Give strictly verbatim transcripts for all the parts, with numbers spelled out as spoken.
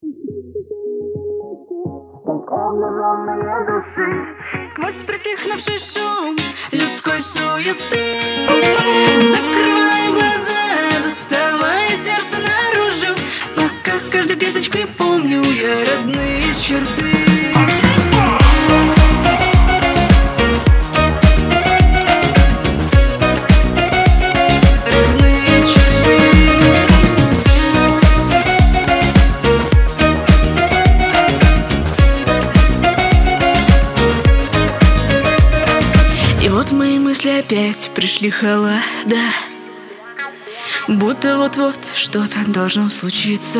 Обнаженные души сквозь притихнувший шум людской суеты. Закрываю глаза, доставая сердце наружу, пока каждой клеточкой помню я родные черты. И вот в мои мысли опять пришли холода, будто вот-вот что-то должно случиться.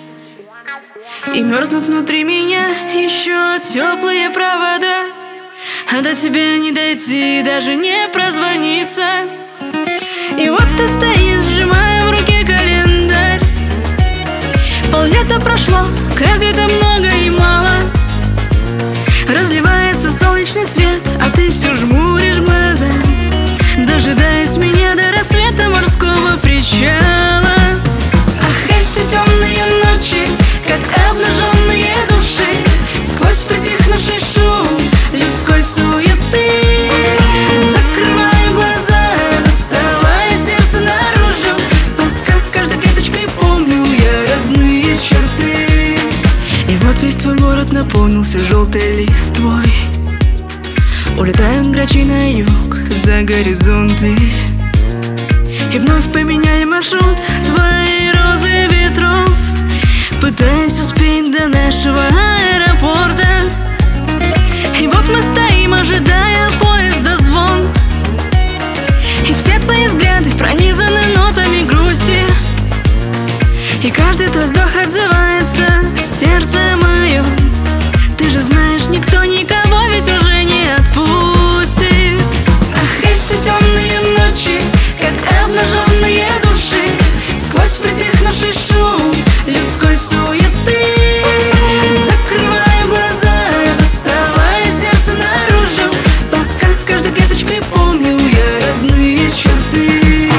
И мерзнут внутри меня еще теплые провода, а до тебя не дойти, даже не прозвониться. И вот ты стоишь, сжимая в руке календарь. Поллета прошло, как это много и мало. Разливается солнечный свет, а ты все жмуришь глаза, дожидаясь меня до рассвета морского причала. Ах, эти темные ночи, как обнаженные души, сквозь притихнувший шум людской суеты. Закрываю глаза, доставая сердце наружу, пока каждой клеточкой помню я родные черты. И вот весь твой город наполнился желтой листвой. Улетаем грачи на юг, за горизонты, и вновь поменяли маршрут твои розы ветров, пытаясь успеть до нашего аэропорта. И вот мы стоим, ожидая поезда звон, и все твои взгляды пронизаны нотами грусти, и каждый твой вздох отзывается в сердце моем. Ты же знаешь, никто никого ведь уже не отпустит. Ах, эти темные ночи, как обнаженные души, сквозь притихнувший шум людской суеты. Закрываю глаза, доставая сердце наружу, пока каждой клеточкой помню я родные черты.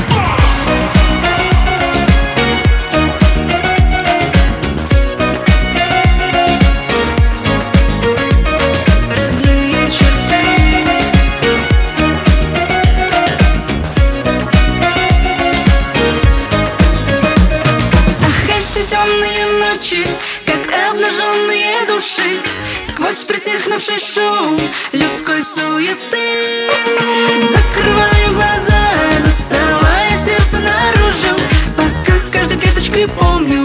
Темные ночи, как обнаженные души, сквозь притихнувший шум людской суеты. Закрываю глаза, доставая сердце наружу, пока каждой клеточкой помню